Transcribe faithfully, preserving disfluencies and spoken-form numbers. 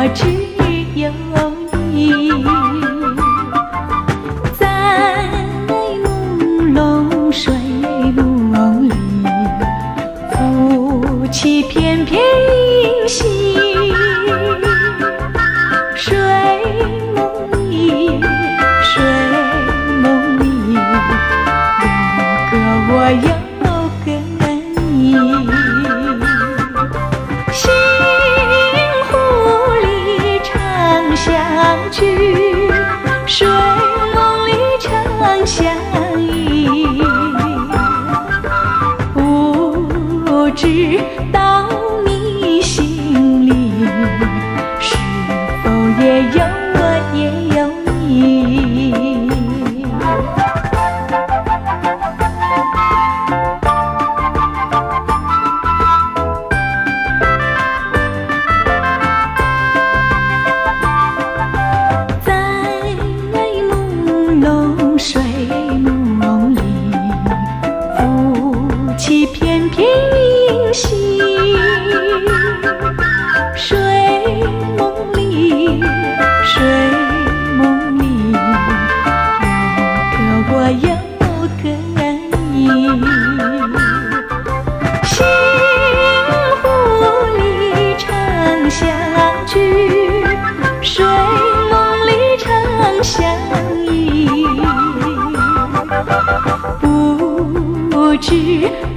我只有你，在朦胧睡梦里，浮起片片银溪。睡梦里，睡梦里，有个我有个你。西湖里常相聚，睡梦里常相依。不知道你心里是否也有我也有你。睡梦里，浮起片片银溪。睡梦里，睡梦里，有个我有个你。西湖里常相聚，睡梦里常相依。不知